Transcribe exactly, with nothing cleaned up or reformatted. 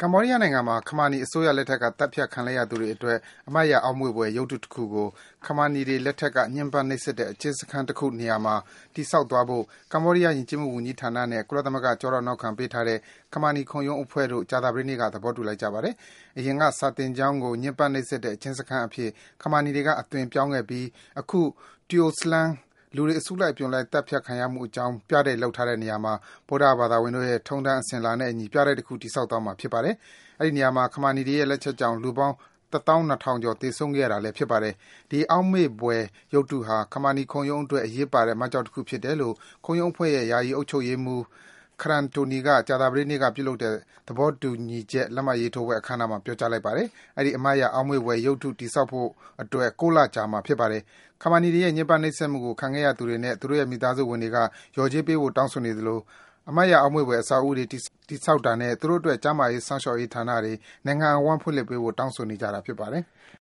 ကမ္ဘောဒီးယားနိုင်ငံမှာ ခမာနီအစိုးရလက်ထက်က သတ်ဖြတ်ခံလိုက်ရသူတွေအတွက် အမှတ်ရအောက်မေ့ဘွယ်ရုပ်တုတခုကို ခမာနီတွေလက်ထက်က ညှဉ်းပန်းနှိပ်စက်တဲ့ အကျဉ်းစခန်းတခုနေရာမှာ တည်ဆောက်သွားဖို့ ကမ္ဘောဒီးယား ယဉ်ကျေးမှုဝန်ကြီးဌာနနဲ့ ကုလသမဂ္ဂ ကျောထောက်နောက်ခံပေးထားတဲ့ ခမာနီခုံရုံးအဖွဲ့တို့ ကြာသပတေးနေ့က သဘောတူလိုက်ကြပါတယ်။ အရင်က စာသင်ကျောင်းကို ညှဉ်းပန်းနှိပ်စက်တဲ့ အကျဉ်းစခန်းအဖြစ် ခမာနီတွေက အသွင်ပြောင်းခဲ့ပြီး အခု Tuol Sleng လူတွေ အစုလိုက်အပြုံလိုက် သတ်ဖြတ်ခံရမှုအကြောင်း ပြတိုက်လုပ်ထားတဲ့နေရာမှာ ဗုဒ္ဓဘာသာဝင်တို့ရဲ့ ထုံးတမ်းအစဉ်အလာနဲ့အညီ ပြတိုက်တခု တည်ဆောက်သွားမှာ ဖြစ်ပါတယ်။ အဲဒီနေရာမှာ ခမာနီတွေရဲ့ လက်ချက်ကြောင့် လူပေါင်း တသောင်း နှစ်ထောင်ကျော် သေဆုံးခဲ့ရတာလည်း ဖြစ်ပါတယ်။ ဒီအောက်မေ့ဘွယ်ရုပ်တုဟာ ခမာနီခုံရုံးအတွက် အရေးပါတဲ့ မှတ်ကျောက်တခုဖြစ်တယ်လို့ ခုံရုံးအဖွဲ့ရဲ့ ယာယီအုပ်ချုပ်ရေးမှူး Khrant Toni က ကြာသပတေးနေ့က ပြုလုပ်တဲ့ သဘောတူညီချက် လက်မှတ်ရေးထိုးပွဲ အခမ်းအနားမှာ ပြောကြားလိုက်ပါတယ်။ အဲဒီ အမှတ်ရ အောက်မေ့ဘွယ်ရုပ်တု တည်ဆောက်ဖို့အတွက် ၉ လကြာမှာ ဖြစ်ပါတယ်။ ခမာနီတွေရဲ့ ညှဉ်းပန်းနှိပ်စက်မှုကို ခံခဲ့ရသူတွေနဲ့ သူတို့ရဲ့ မိသားစုဝင်တွေက လျော်ကြေးပေးဖို့ တောင်းဆိုနေသလို အမှတ်ရ အောက်မေ့ဘွယ် အဆောက်အဦးတွေ တည်ဆောက်တာနဲ့ သူတို့အတွက် ကျန်းမာရေးစောင့်ရှောက်ရေးဌာနတွေ နိုင်ငံအဝှမ်း ဖွင့်လှစ်ပေးဖို့ တောင်းဆိုနေကြတာ ဖြစ်ပါတယ်။